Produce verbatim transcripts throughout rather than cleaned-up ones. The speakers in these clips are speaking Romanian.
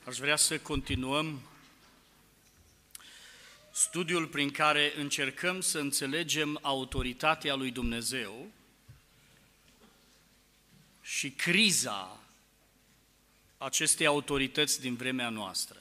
Aș vrea să continuăm studiul prin care încercăm să înțelegem autoritatea lui Dumnezeu și criza acestei autorități din vremea noastră.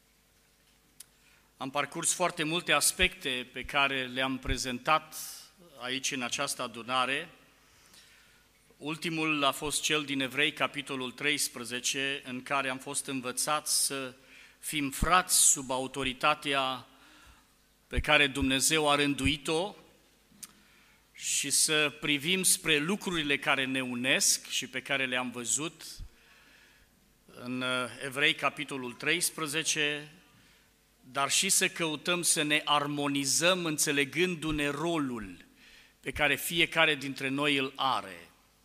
Am parcurs foarte multe aspecte pe care le-am prezentat aici în această adunare. Ultimul a fost cel din Evrei, capitolul treisprezece, în care am fost învățați să fim frați sub autoritatea pe care Dumnezeu a rânduit-o și să privim spre lucrurile care ne unesc și pe care le-am văzut în Evrei, capitolul treisprezece, dar și să căutăm să ne armonizăm înțelegându-ne rolul pe care fiecare dintre noi îl are.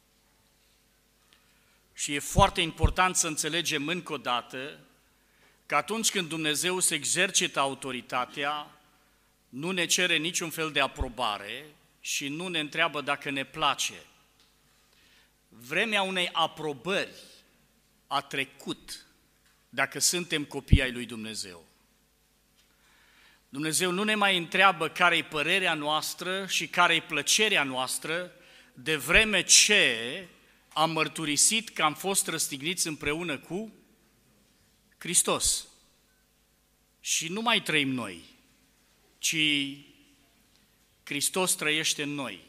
Și e foarte important să înțelegem încă o dată că atunci când Dumnezeu se exercită autoritatea, nu ne cere niciun fel de aprobare și nu ne întreabă dacă ne place. Vremea unei aprobări a trecut dacă suntem copii ai lui Dumnezeu. Dumnezeu nu ne mai întreabă care-i părerea noastră și care-i plăcerea noastră, de vreme ce am mărturisit că am fost răstigniți împreună cu Hristos. Și nu mai trăim noi, ci Hristos trăiește în noi.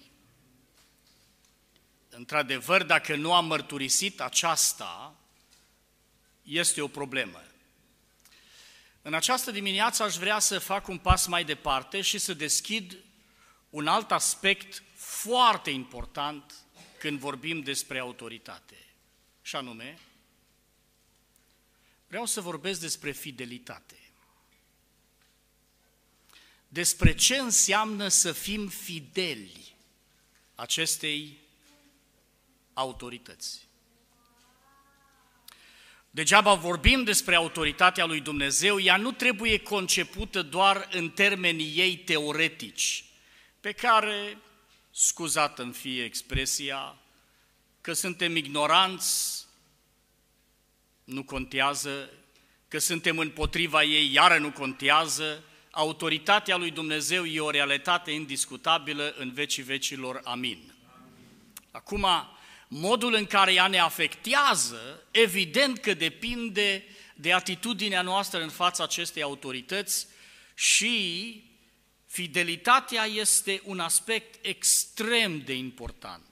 Într-adevăr, dacă nu am mărturisit aceasta, este o problemă. În această dimineață aș vrea să fac un pas mai departe și să deschid un alt aspect foarte important când vorbim despre autoritate. Și anume, vreau să vorbesc despre fidelitate. Despre ce înseamnă să fim fideli acestei autorități. Degeaba vorbim despre autoritatea lui Dumnezeu, ea nu trebuie concepută doar în termenii ei teoretici, pe care, scuzată-mi fie expresia, că suntem ignoranți, nu contează, că suntem împotriva ei, iară nu contează. Autoritatea lui Dumnezeu e o realitate indiscutabilă în vecii vecilor. Amin. Acum, modul în care ea ne afectează, evident că depinde de atitudinea noastră în fața acestei autorități și fidelitatea este un aspect extrem de important.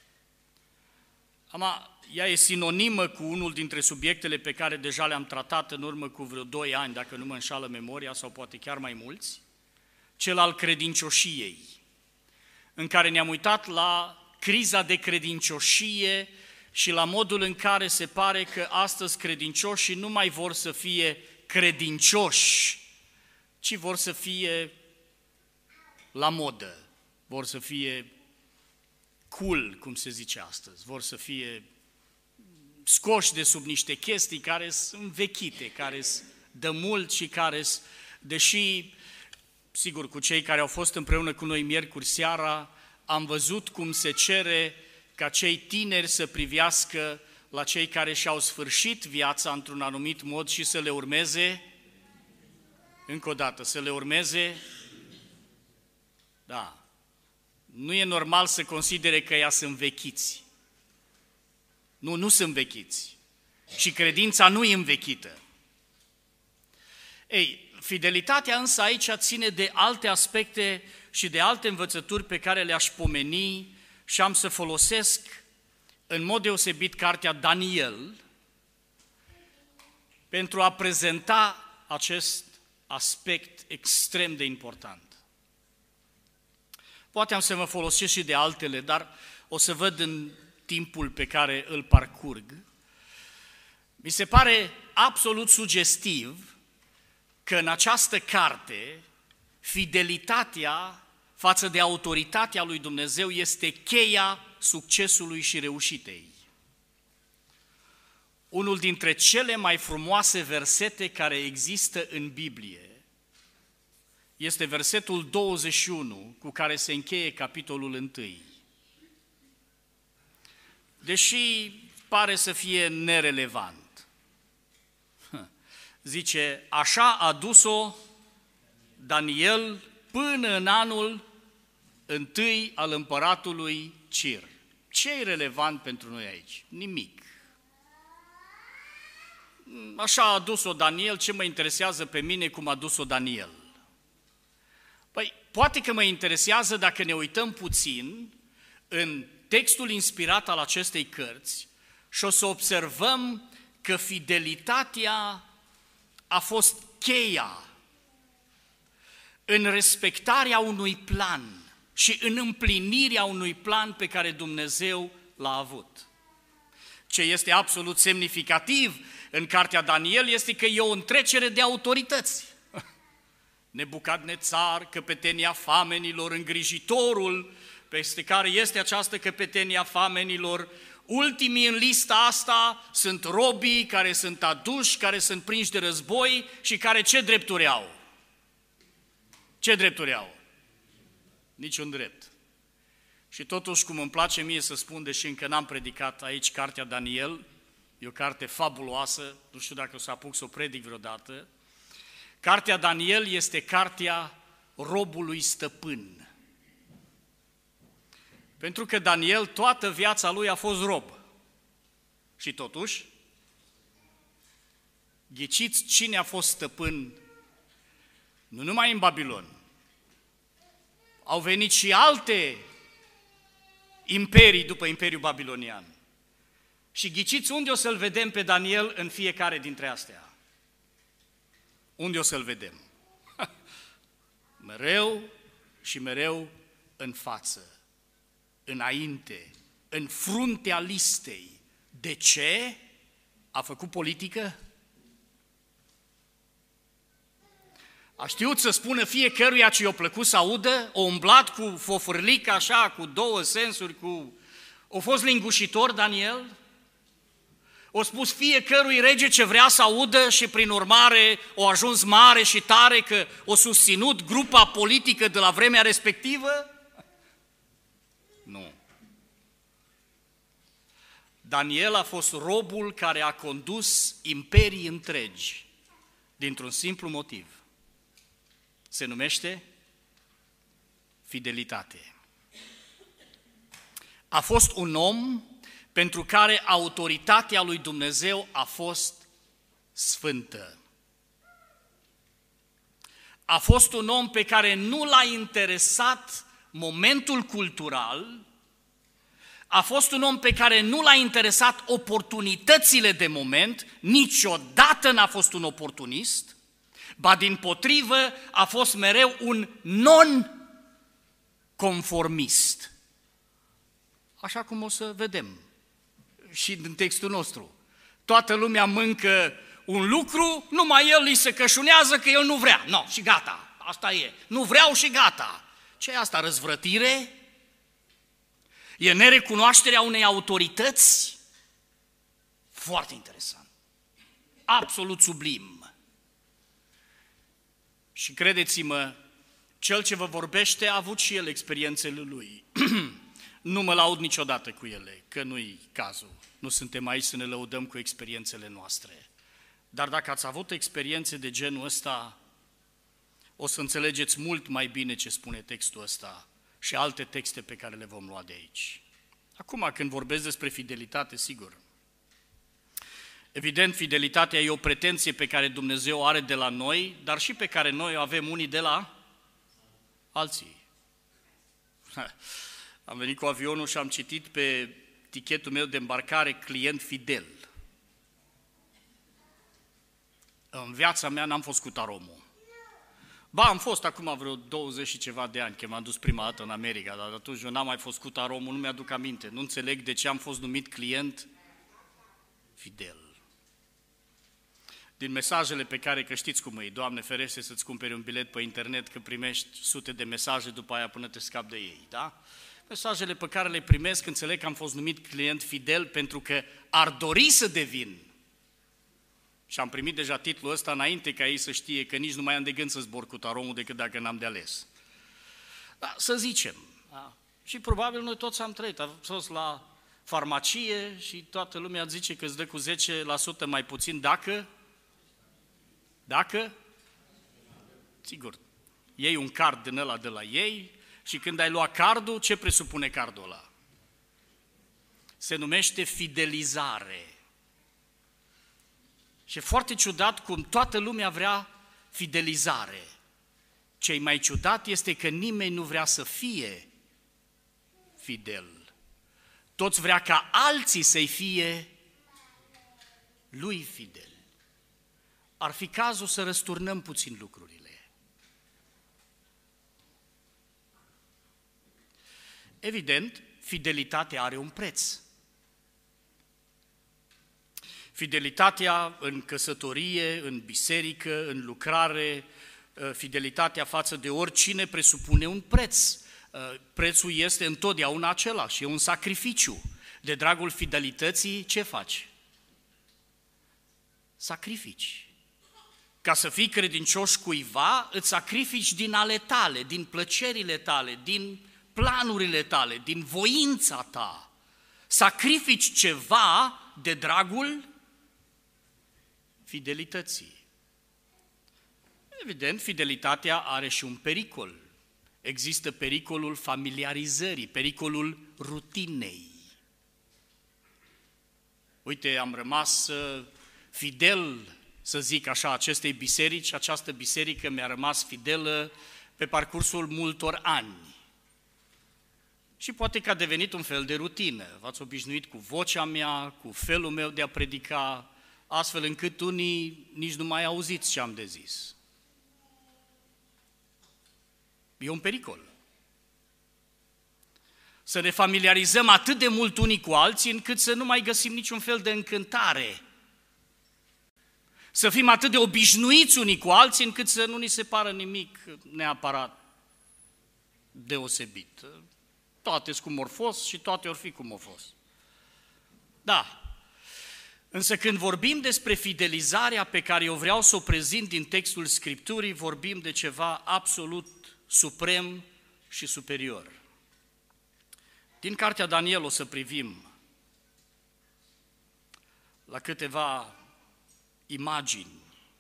Ama, ea e sinonimă cu unul dintre subiectele pe care deja le-am tratat în urmă cu vreo doi ani, dacă nu mă înșală memoria, sau poate chiar mai mulți, cel al credincioșiei, în care ne-am uitat la criza de credincioșie și la modul în care se pare că astăzi credincioșii nu mai vor să fie credincioși, ci vor să fie la modă, vor să fie cool, cum se zice astăzi, vor să fie scoși de sub niște chestii care sunt învechite, care sunt de mult și care sunt, deși, sigur, cu cei care au fost împreună cu noi miercuri seara, am văzut cum se cere ca cei tineri să privească la cei care și-au sfârșit viața într-un anumit mod și să le urmeze, încă o dată, să le urmeze, da, nu e normal să considere că ea sunt vechiți. Nu, nu sunt vechiți. Și credința nu e învechită. Ei, fidelitatea însă aici ține de alte aspecte și de alte învățături pe care le-aș pomeni și am să folosesc în mod deosebit cartea Daniel pentru a prezenta acest aspect extrem de important. Poate am să mă folosesc și de altele, dar o să văd în timpul pe care îl parcurg. Mi se pare absolut sugestiv că în această carte fidelitatea față de autoritatea lui Dumnezeu este cheia succesului și reușitei. Unul dintre cele mai frumoase versete care există în Biblie este versetul douăzeci și unu, cu care se încheie capitolul unu. Deși pare să fie nerelevant, Zice, așa a dus-o Daniel până în anul întâi al împăratului Cir. Ce e relevant pentru noi aici? Nimic. Așa a dus-o Daniel, ce mă interesează pe mine cum a dus-o Daniel? Păi, poate că mă interesează dacă ne uităm puțin în textul inspirat al acestei cărți și o să observăm că fidelitatea a fost cheia în respectarea unui plan și în împlinirea unui plan pe care Dumnezeu l-a avut. Ce este absolut semnificativ în cartea Daniel este că e o întrecere de autorități. Nebucadnețar, căpetenia famenilor, îngrijitorul peste care este această căpetenia famenilor, ultimii în lista asta sunt robii care sunt aduși, care sunt prinși de război și care ce drepturi au? Ce drepturi au? Niciun drept. Și totuși, cum îmi place mie să spun, deși încă n-am predicat aici cartea Daniel, e o carte fabuloasă, nu știu dacă o să apuc să o predic vreodată, cartea Daniel este cartea robului stăpân. Pentru că Daniel toată viața lui a fost rob. Și totuși, ghiciți cine a fost stăpân nu numai în Babilon. Au venit și alte imperii după Imperiul Babilonian. Și ghiciți unde o să-l vedem pe Daniel în fiecare dintre astea? Unde o să-l vedem? Mereu și mereu în față, înainte, în fruntea listei. De ce? A făcut politică? A știut să spună fiecăruia ce i-a plăcut să audă? O umblat cu fofârlic așa, cu două sensuri, cu... O fost lingușitor Daniel? O spus fiecărui rege ce vrea să audă și prin urmare o ajuns mare și tare că o susținut grupa politică de la vremea respectivă? Nu. Daniel a fost robul care a condus imperii întregi dintr-un simplu motiv. Se numește fidelitate. A fost un om pentru care autoritatea lui Dumnezeu a fost sfântă. A fost un om pe care nu l-a interesat momentul cultural, a fost un om pe care nu l-a interesat oportunitățile de moment, niciodată n-a fost un oportunist, ba dimpotrivă a fost mereu un non-conformist. Așa cum o să vedem și din textul nostru. Toată lumea mâncă un lucru, numai el îi se cășunează că el nu vrea. No, și gata, asta e. Nu vreau și gata. Ce e asta, răzvrătire? E nerecunoașterea unei autorități? Foarte interesant. Absolut sublim. Și credeți-mă, cel ce vă vorbește a avut și el experiențele lui. Nu mă laud niciodată cu ele, că nu-i cazul. Nu suntem aici să ne lăudăm cu experiențele noastre. Dar dacă ați avut experiențe de genul ăsta, o să înțelegeți mult mai bine ce spune textul ăsta și alte texte pe care le vom lua de aici. Acum, când vorbesc despre fidelitate, sigur, evident, fidelitatea e o pretenție pe care Dumnezeu o are de la noi, dar și pe care noi o avem unii de la alții. Am venit cu avionul și am citit pe tichetul meu de îmbarcare client fidel. În viața mea n-am fost cu taromul. Ba, am fost acum vreo douăzeci și ceva de ani, că m-am dus prima dată în America, dar atunci eu n-am mai fost cu taromul, nu mi-aduc aminte. Nu înțeleg de ce am fost numit client fidel. Din mesajele pe care, că știți cum e, Doamne ferește să-ți cumperi un bilet pe internet, că primești sute de mesaje după aia până te scapi de ei, da? Mesajele pe care le primesc, înțeleg că am fost numit client fidel pentru că ar dori să devin. Și am primit deja titlul ăsta înainte ca ei să știe că nici nu mai am de gând să zbor cu taromul decât dacă n-am de ales. Da, să zicem. Da. Și probabil noi toți am trăit. Am fost la farmacie și toată lumea zice că îți dă cu zece la sută mai puțin dacă Dacă? Sigur, iei un card din ăla de la ei și când ai luat cardul, ce presupune cardul ăla? Se numește fidelizare. Și e foarte ciudat cum toată lumea vrea fidelizare. Ce-i mai ciudat este că nimeni nu vrea să fie fidel. Toți vrea ca alții să-i fie lui fidel. Ar fi cazul să răsturnăm puțin lucrurile. Evident, fidelitatea are un preț. Fidelitatea în căsătorie, în biserică, în lucrare, fidelitatea față de oricine presupune un preț. Prețul este întotdeauna același, e un sacrificiu. De dragul fidelității, ce faci? Sacrifici. Ca să fii credincioș cuiva, îți sacrifici din ale tale, din plăcerile tale, din planurile tale, din voința ta. Sacrifici ceva de dragul fidelității. Evident, fidelitatea are și un pericol. Există pericolul familiarizării, pericolul rutinei. Uite, am rămas fidel, să zic așa, acestei biserici, această biserică mi-a rămas fidelă pe parcursul multor ani. Și poate că a devenit un fel de rutină. V-ați obișnuit cu vocea mea, cu felul meu de a predica, astfel încât unii nici nu mai auziți ce am de zis. E un pericol. Să ne familiarizăm atât de mult unii cu alții, încât să nu mai găsim niciun fel de încântare. Să fim atât de obișnuiți unii cu alții, încât să nu ni se pară nimic neapărat deosebit. Toate sunt cum or fost și toate or fi cum au fost. Da. Însă când vorbim despre fidelizarea pe care eu vreau să o prezint din textul Scripturii, vorbim de ceva absolut suprem și superior. Din cartea Daniel o să privim la câteva imagini.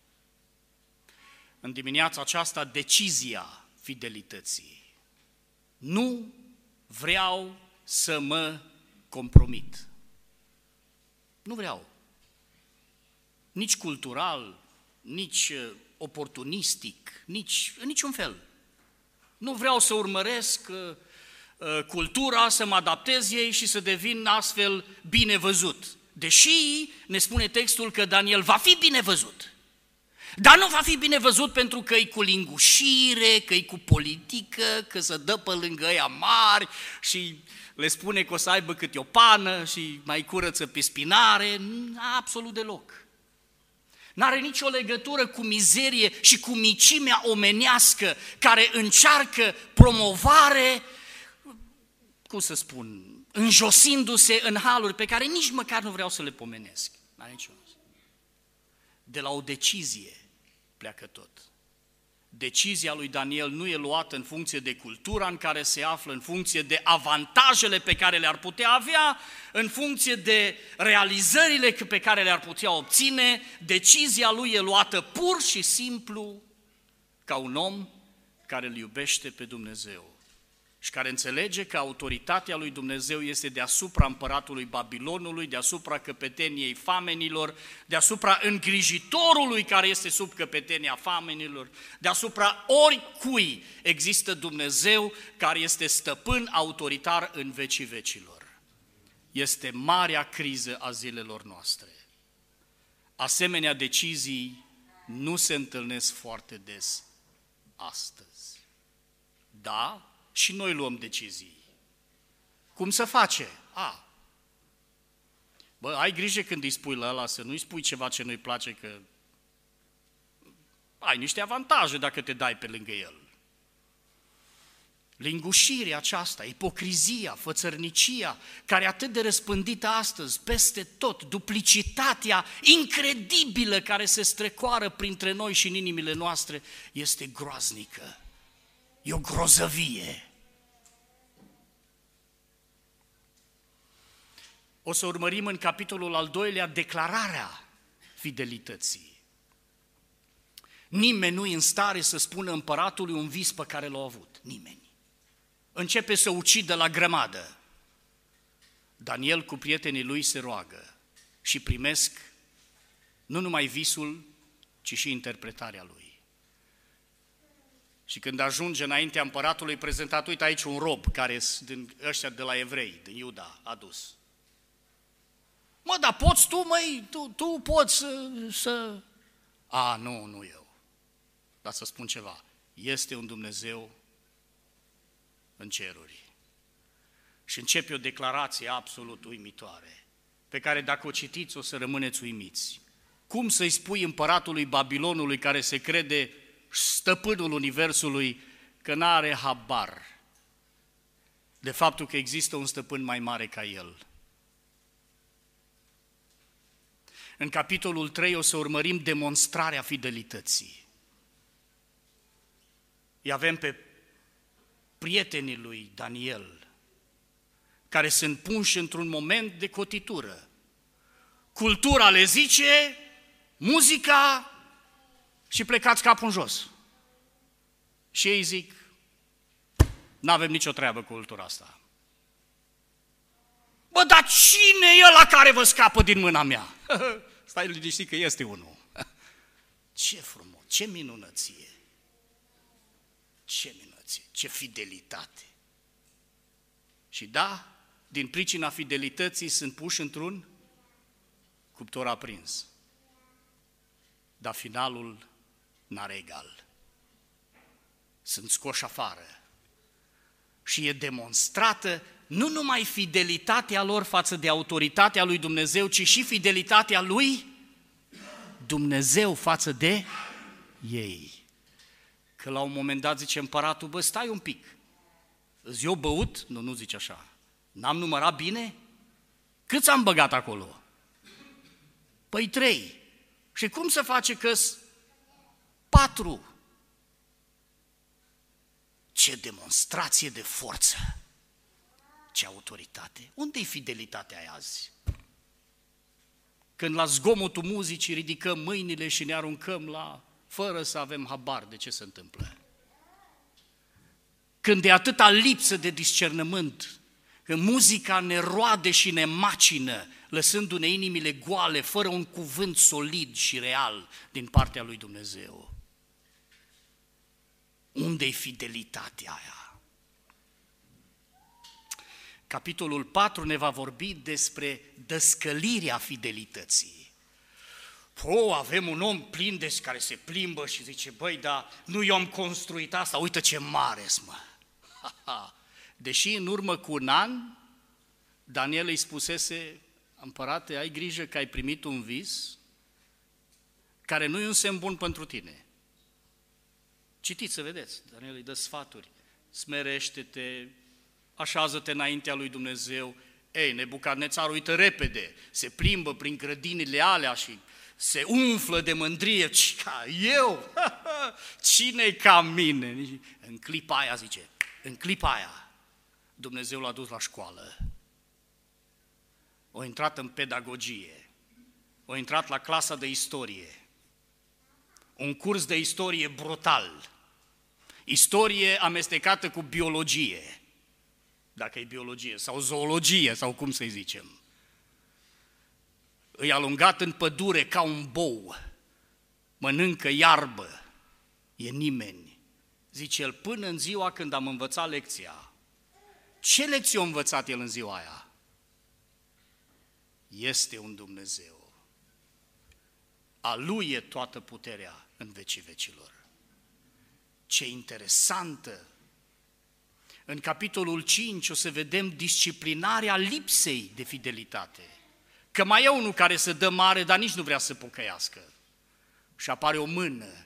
În dimineața aceasta, decizia fidelității. Nu vreau să mă compromit. Nu vreau. Nici cultural, nici oportunistic, nici în niciun fel. Nu vreau să urmăresc uh, uh, cultura, să mă adaptez ei și să devin astfel bine văzut. Deși ne spune textul că Daniel va fi bine văzut. Dar nu va fi bine văzut pentru că e cu lingușire, că e cu politică, că se dă pe lângă ăia mari și le spune că o să aibă câte o pană și mai curăță pe spinare. Absolut deloc. N-are nicio legătură cu mizerie și cu micimea omenească care încearcă promovare, cum să spun, înjosindu-se în haluri pe care nici măcar nu vreau să le pomenesc. N-are nicio. De la o decizie pleacă tot. Decizia lui Daniel nu e luată în funcție de cultura în care se află, în funcție de avantajele pe care le-ar putea avea, în funcție de realizările pe care le-ar putea obține. Decizia lui e luată pur și simplu ca un om care îl iubește pe Dumnezeu și care înțelege că autoritatea lui Dumnezeu este deasupra împăratului Babilonului, deasupra căpeteniei famenilor, deasupra îngrijitorului care este sub căpetenia famenilor, deasupra oricui există Dumnezeu care este stăpân autoritar în vecii vecilor. Este marea criză a zilelor noastre. Asemenea decizii nu se întâlnesc foarte des astăzi. Da, și noi luăm decizii. Cum să face? A. Bă, ai grijă când îi spui la ăla să nu-i spui ceva ce nu-i place, că ai niște avantaje dacă te dai pe lângă el. Lingușirea aceasta, ipocrizia, fățărnicia, care e atât de răspândită astăzi, peste tot, duplicitatea incredibilă care se strecoară printre noi și în inimile noastre, este groaznică. E o grozăvie. O să urmărim în capitolul al doilea declararea fidelității. Nimeni nu e în stare să spună împăratului un vis pe care l-a avut. Nimeni. Începe să ucidă la grămadă. Daniel cu prietenii lui se roagă și primesc nu numai visul, ci și interpretarea lui. Și când ajunge înaintea împăratului prezentat, uite aici un rob care din ăștia de la evrei, din Iuda, adus. Mă, dar poți tu, măi, tu, tu poți să, să... A, nu, nu eu. Dar să spun ceva, este un Dumnezeu în ceruri. Și începe o declarație absolut uimitoare, pe care dacă o citiți o să rămâneți uimiți. Cum să-i spui împăratului Babilonului, care se crede stăpânul universului, că n-are habar de faptul că există un stăpân mai mare ca el? În capitolul trei o să urmărim demonstrarea fidelității. Îi avem pe prietenii lui Daniel, care sunt punși într-un moment de cotitură. Cultura le zice, muzica și plecați capul în jos. Și ei zic, n-avem nicio treabă cu cultura asta. Bă, dar cine e ăla care vă scapă din mâna mea? Stai liniștit că este unul. Ce frumos, ce minunăție, ce minunăție, ce fidelitate. Și da, din pricina fidelității sunt puși într-un cuptor aprins. Dar finalul n-are egal. Sunt scoși afară. Și e demonstrată nu numai fidelitatea lor față de autoritatea lui Dumnezeu, ci și fidelitatea lui Dumnezeu față de ei. Că la un moment dat zice împăratul, bă, stai un pic, îți eu băut? Nu, nu zice așa. N-am numărat bine? Câți am băgat acolo? Păi trei. Și cum se face că-s patru? Ce demonstrație de forță! Ce autoritate! Unde-i fidelitatea aia azi? Când la zgomotul muzicii ridicăm mâinile și ne aruncăm la... fără să avem habar de ce se întâmplă. Când e atâta lipsă de discernământ, când muzica ne roade și ne macină, lăsându-ne inimile goale, fără un cuvânt solid și real din partea lui Dumnezeu. Unde-i fidelitatea aia? Capitolul patru ne va vorbi despre dăscălirea fidelității. O, avem un om plin de care se plimbă și zice, băi, dar nu eu am construit asta, uite ce mare-s, mă. Deși în urmă cu un an, Daniel îi spusese, împărate, ai grijă că ai primit un vis care nu e un semn bun pentru tine. Citiți să vedeți, Daniel îi dă sfaturi, smerește-te, așează-te înaintea lui Dumnezeu. Ei, Nebucadnețar uită repede, se plimbă prin grădinile alea și se umflă de mândrie, ca eu, cine-i ca mine? În clipa aia zice, în clipa aia, Dumnezeu l-a dus la școală, a intrat în pedagogie, a intrat la clasa de istorie, un curs de istorie brutal, istorie amestecată cu biologie, dacă e biologie, sau zoologie, sau cum să-i zicem. Îi alungat în pădure ca un bou, mănâncă iarbă, e nimeni. Zice el, până în ziua când am învățat lecția. Ce lecție a învățat el în ziua aia? Este un Dumnezeu. A lui e toată puterea în vecii vecilor. Ce interesantă! În capitolul cinci o să vedem disciplinarea lipsei de fidelitate. Că mai e unul care se dă mare, dar nici nu vrea să pocăiască. Și apare o mână,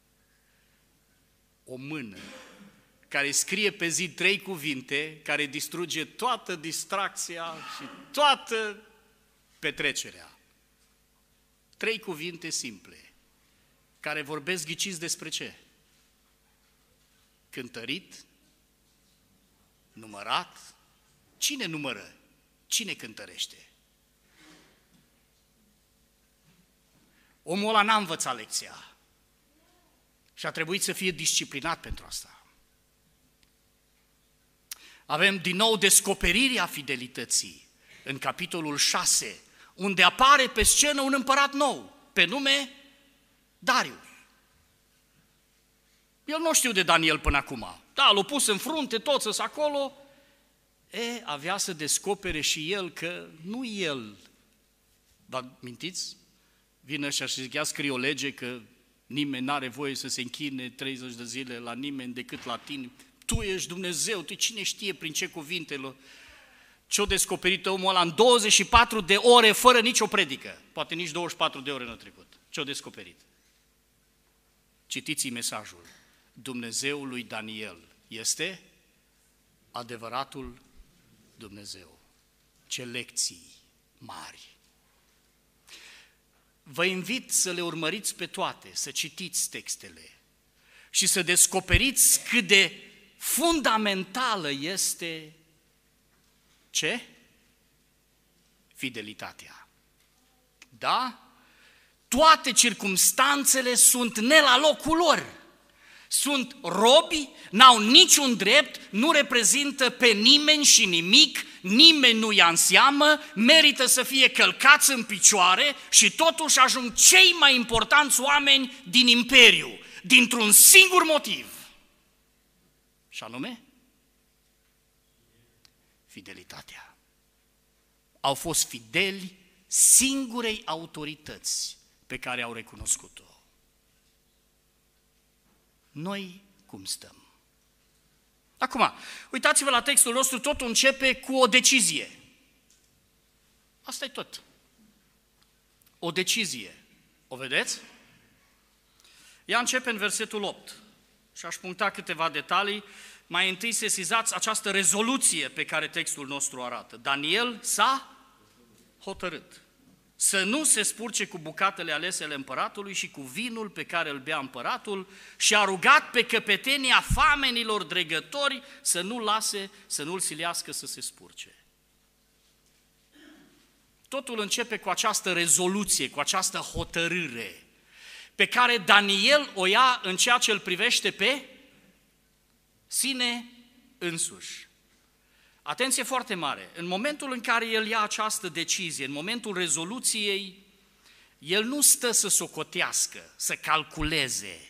o mână, care scrie pe zi trei cuvinte, care distruge toată distracția și toată petrecerea. Trei cuvinte simple, care vorbesc, ghiciți despre ce? Cântărit, numărat. Cine numără? Cine cântărește? Omul ăla n-a învățat lecția. Și a trebuit să fie disciplinat pentru asta. Avem din nou descoperirea fidelității în capitolul șase, unde apare pe scenă un împărat nou, pe nume Darius. El nu știu de Daniel până acum. Da, l-a pus în frunte, toți sunt acolo. E, avea să descopere și el că nu el. Vă mintiți? Vine ăștia și zic, ia scrie o lege că nimeni n-are voie să se închine treizeci de zile la nimeni decât la tine. Tu ești Dumnezeu, tu cine știe prin ce cuvintele. Ce-o descoperit omul ăla în douăzeci și patru de ore fără nicio predică. Poate nici douăzeci și patru de ore n-a trecut. Ce-o descoperit? Citiți mesajul. Dumnezeul lui Daniel este adevăratul Dumnezeu. Ce lecții mari! Vă invit să le urmăriți pe toate, să citiți textele și să descoperiți cât de fundamentală este ce? Fidelitatea. Da? Toate circumstanțele sunt ne la locul lor. Sunt robi, n-au niciun drept, nu reprezintă pe nimeni și nimic, nimeni nu ia în seamă, merită să fie călcați în picioare și totuși ajung cei mai importanți oameni din imperiu, dintr-un singur motiv. Și anume, fidelitatea. Au fost fideli singurei autorități pe care au recunoscut-o. Noi cum stăm? Acum, uitați-vă la textul nostru, totul începe cu o decizie. Asta e tot. O decizie. O vedeți? Ea începe în versetul opt și aș puncta câteva detalii. Mai întâi sesizați această rezoluție pe care textul nostru arată. Daniel s-a hotărât să nu se spurce cu bucatele alesele împăratului și cu vinul pe care îl bea împăratul și a rugat pe căpetenia famenilor dregători să nu lase, să nu-l silească să se spurce. Totul începe cu această rezoluție, cu această hotărâre pe care Daniel o ia în ceea ce îl privește pe sine însuși. Atenție foarte mare, în momentul în care el ia această decizie, în momentul rezoluției, el nu stă să socotească, să calculeze,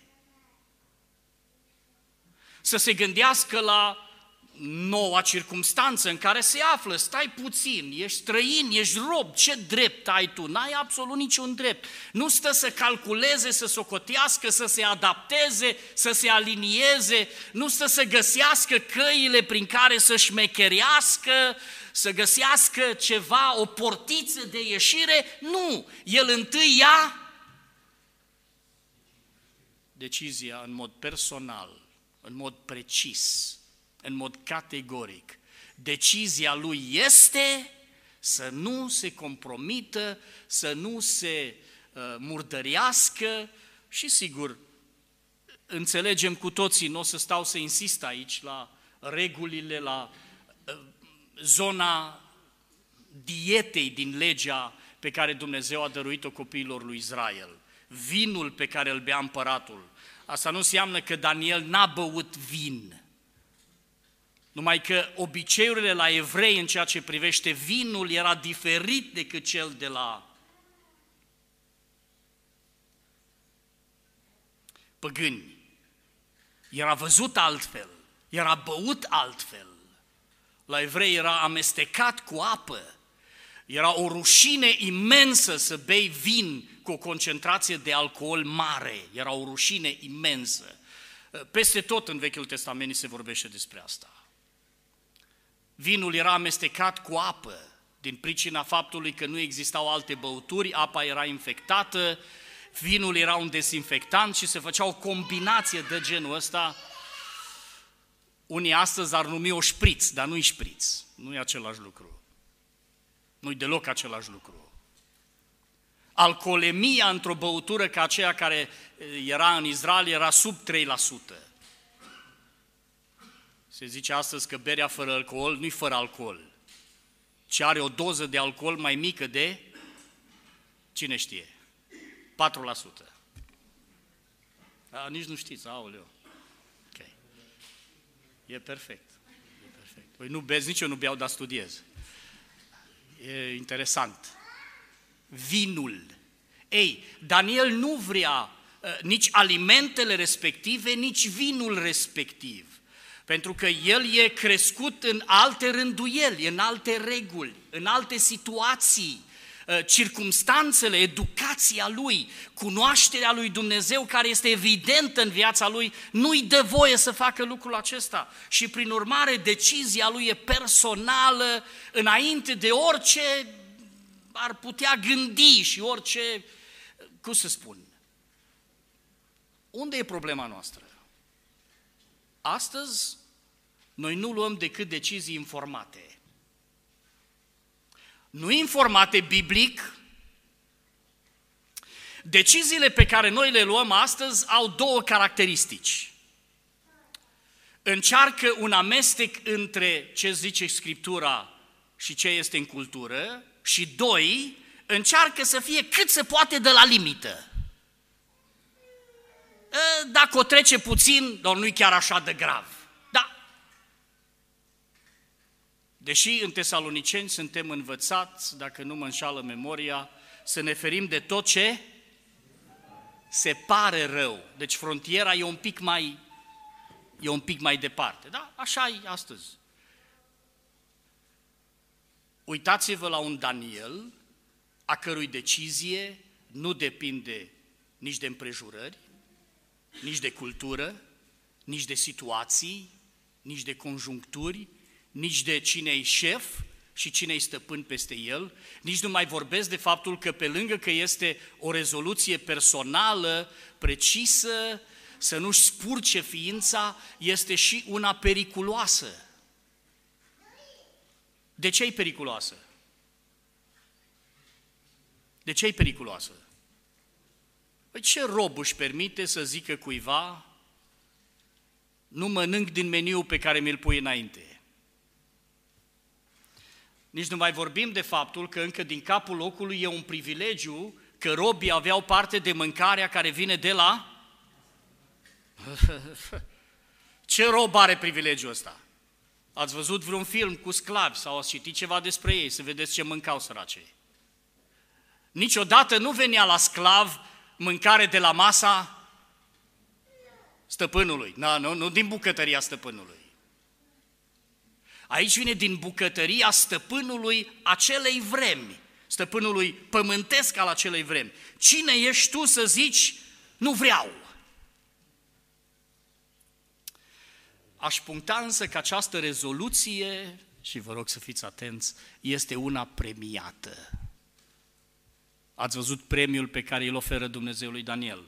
să se gândească la noua circumstanță în care se află, stai puțin, ești străin, ești rob, ce drept ai tu? N-ai absolut niciun drept. Nu stă să calculeze, să socotească, să se adapteze, să se alinieze, nu stă să găsească căile prin care să șmecherească, să găsească ceva, o portiță de ieșire. Nu, el întâi ia decizia în mod personal, în mod precis, în mod categoric. Decizia lui este să nu se compromită, să nu se uh, murdărească și sigur, înțelegem cu toții, nu o să stau să insist aici la regulile, la uh, zona dietei din legea pe care Dumnezeu a dăruit-o copiilor lui Israel. Vinul pe care îl bea împăratul. Asta nu înseamnă că Daniel n-a băut vin. Numai că obiceiurile la evrei în ceea ce privește vinul era diferit decât cel de la păgâni. Era văzut altfel, era băut altfel. La evrei era amestecat cu apă. Era o rușine imensă să bei vin cu o concentrație de alcool mare. Era o rușine imensă. Peste tot în Vechiul Testament se vorbește despre asta. Vinul era amestecat cu apă, din pricina faptului că nu existau alte băuturi, apa era infectată, vinul era un dezinfectant și se făcea o combinație de genul ăsta. Unii astăzi ar numi o șpriț, dar nu-i șpriț, nu e același lucru. Nu-i deloc același lucru. Alcoolemia într-o băutură ca aceea care era în Israel era sub trei la sută. Se zice astăzi că berea fără alcool nu-i fără alcool, ci are o doză de alcool mai mică de, cine știe, patru la sută. A, nici nu știți, aoleu. Ok. E perfect. E perfect. Păi nu bezi, nici eu nu beau, dar studiez. E interesant. Vinul. Ei, Daniel nu vrea uh, nici alimentele respective, nici vinul respectiv. Pentru că el e crescut în alte rânduieli, în alte reguli, în alte situații, circumstanțele, educația lui, cunoașterea lui Dumnezeu care este evidentă în viața lui, nu-i dă voie să facă lucrul acesta. Și prin urmare decizia lui e personală înainte de orice ar putea gândi și orice, cum să spun. Unde e problema noastră? Astăzi, noi nu luăm decât decizii informate. Nu informate biblic. Deciziile pe care noi le luăm astăzi au două caracteristici. Încearcă un amestec între ce zice Scriptura și ce este în cultură și doi, încearcă să fie cât se poate de la limită. Dacă o trece puțin, dar nu-i chiar așa de grav. Da. Deși în Tesaloniceni suntem învățați, dacă nu mă înșală memoria, să ne ferim de tot ce se pare rău. Deci frontiera e un pic mai, e un pic mai departe. Da? Așa e astăzi. Uitați-vă la un Daniel, a cărui decizie nu depinde nici de împrejurări, nici de cultură, nici de situații, nici de conjuncturi, nici de cine-i șef și cine-i stăpân peste el, nici nu mai vorbesc de faptul că pe lângă că este o rezoluție personală, precisă, să nu-și spurce ființa, este și una periculoasă. De ce e periculoasă? De ce e periculoasă? Păi ce rob își permite să zică cuiva, nu mănânc din meniul pe care mi-l pui înainte? Nici nu mai vorbim de faptul că încă din capul locului e un privilegiu că robii aveau parte de mâncarea care vine de la... Ce rob are privilegiul ăsta? Ați văzut vreun film cu sclavi sau ați citit ceva despre ei, să vedeți ce mâncau săracei? Niciodată nu venea la sclav mâncare de la masa stăpânului. Nu, nu, nu din bucătăria stăpânului. Aici vine din bucătăria stăpânului acelei vremi, stăpânului pământesc al acelei vremi. Cine ești tu să zici, nu vreau? Aș puncta însă că această rezoluție, și vă rog să fiți atenți, este una premiată. Ați văzut premiul pe care îl oferă Dumnezeu lui Daniel.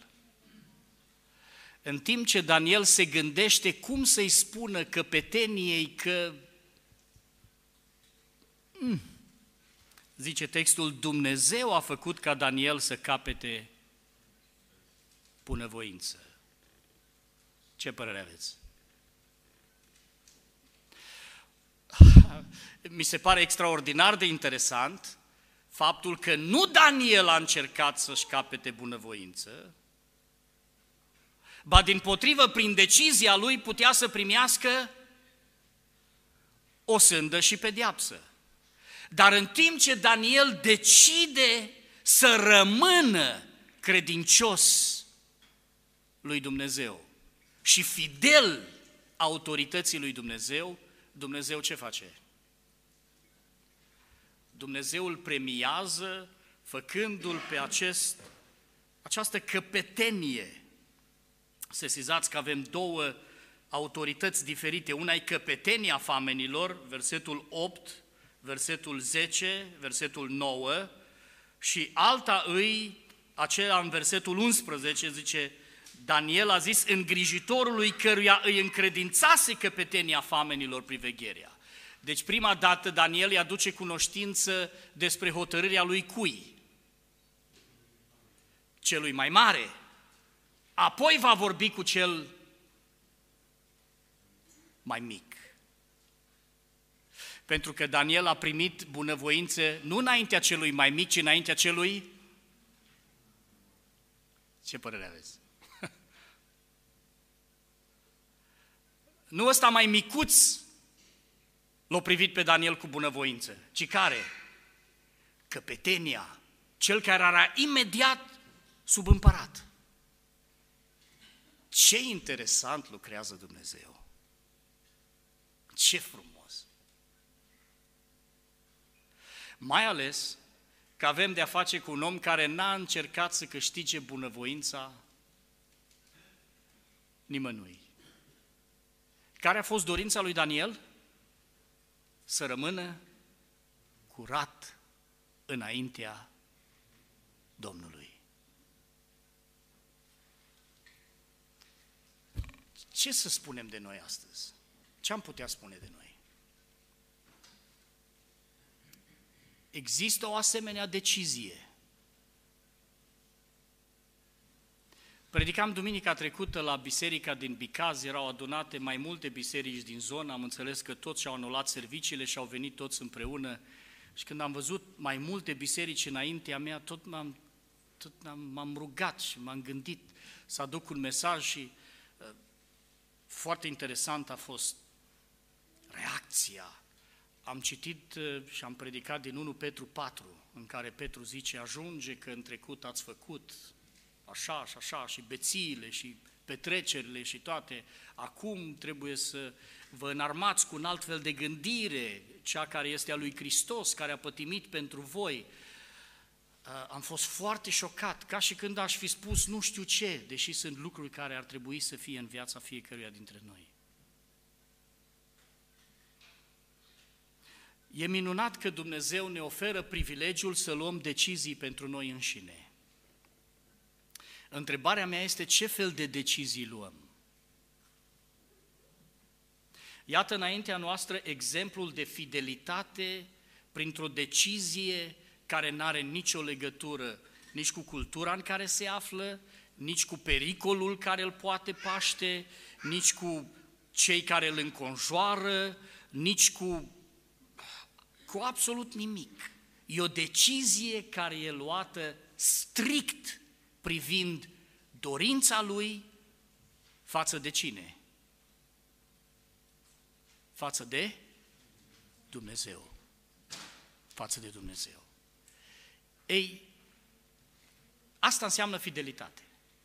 În timp ce Daniel se gândește cum să-i spună căpeteniei că, mm, zice textul, Dumnezeu a făcut ca Daniel să capete bunăvoință. Ce părere aveți? Mi se pare extraordinar de interesant faptul că nu Daniel a încercat să-și capete bunăvoință, ba dimpotrivă, prin decizia lui putea să primească o sândă și pedeapsă. Dar în timp ce Daniel decide să rămână credincios lui Dumnezeu și fidel autorității lui Dumnezeu, Dumnezeu ce face? Dumnezeu îl premiază făcându-l pe acest, această căpetenie. Sesizați că avem două autorități diferite. Una e căpetenia famenilor, versetul opt, versetul zece, versetul nouă, și alta îi, aceea în versetul unsprezece, zice, Daniel a zis îngrijitorului căruia îi încredințase căpetenia famenilor privegherea. Deci prima dată Daniel îi aduce cunoștință despre hotărârea lui cui? Celui mai mare. Apoi va vorbi cu cel mai mic. Pentru că Daniel a primit bunăvoință nu înaintea celui mai mic, ci înaintea celui... Ce părere aveți? Nu ăsta mai micuț l-a privit pe Daniel cu bunăvoință, ci care? Căpetenia, cel care era imediat sub împărat. Ce interesant lucrează Dumnezeu! Ce frumos! Mai ales că avem de-a face cu un om care n-a încercat să câștige bunăvoința nimănui. Care a fost dorința lui Daniel? Să rămână curat înaintea Domnului. Ce să spunem de noi astăzi? Ce am putea spune de noi? Există o asemenea decizie. Predicam duminica trecută la biserica din Bicaz, erau adunate mai multe biserici din zonă, am înțeles că toți și-au anulat serviciile și au venit toți împreună. Și când am văzut mai multe biserici înaintea mea, tot m-am, tot m-am rugat și m-am gândit să aduc un mesaj și uh, foarte interesant a fost reacția. Am citit uh, și am predicat din unu Petru patru, în care Petru zice, ajunge că în trecut ați făcut așa și așa și bețiile și petrecerile și toate, acum trebuie să vă înarmați cu un alt fel de gândire, cea care este a lui Hristos, care a pătimit pentru voi. Am fost foarte șocat, ca și când aș fi spus nu știu ce, deși sunt lucruri care ar trebui să fie în viața fiecăruia dintre noi. E minunat că Dumnezeu ne oferă privilegiul să luăm decizii pentru noi înșine. Întrebarea mea este ce fel de decizii luăm? Iată înaintea noastră exemplul de fidelitate printr-o decizie care n-are nicio legătură nici cu cultura în care se află, nici cu pericolul care îl poate paște, nici cu cei care îl înconjoară, nici cu, cu absolut nimic. E o decizie care e luată strict privind dorința lui față de cine? Față de Dumnezeu. Față de Dumnezeu. Ei, asta înseamnă fidelitate.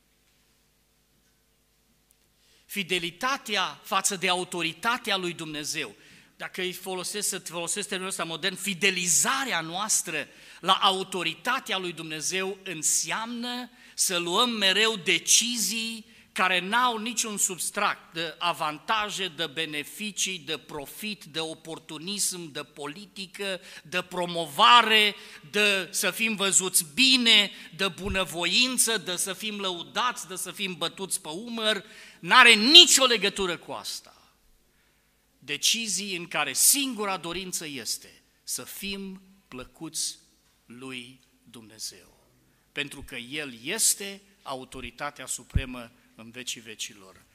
Fidelitatea față de autoritatea lui Dumnezeu. Dacă îi folosesc, să folosesc termenul ăsta modern, fidelizarea noastră la autoritatea lui Dumnezeu înseamnă să luăm mereu decizii care n-au niciun substrat de avantaje, de beneficii, de profit, de oportunism, de politică, de promovare, de să fim văzuți bine, de bunăvoință, de să fim lăudați, de să fim bătuți pe umăr, n-are nicio legătură cu asta. Decizii în care singura dorință este să fim plăcuți lui Dumnezeu, pentru că El este autoritatea supremă în vecii vecilor.